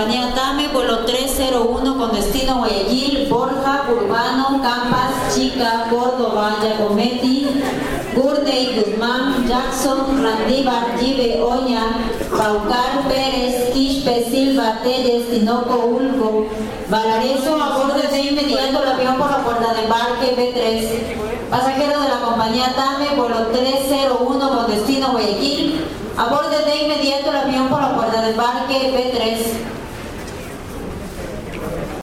compañía TAME, vuelo 301 con destino Guayaquil, Borja, Urbano, Campas, Chica, Córdoba, Giacometti, Gurney, Guzmán, Jackson, Randívar, Gibe, Oña, Paucar, Pérez, Quispe, Silva, Telles, Tinoco, Ulco, Valareso, aborde de inmediato el avión por la puerta de embarque B3. Pasajero de la compañía TAME, vuelo 301 con destino Guayaquil, aborde de inmediato el avión por la puerta de embarque B3.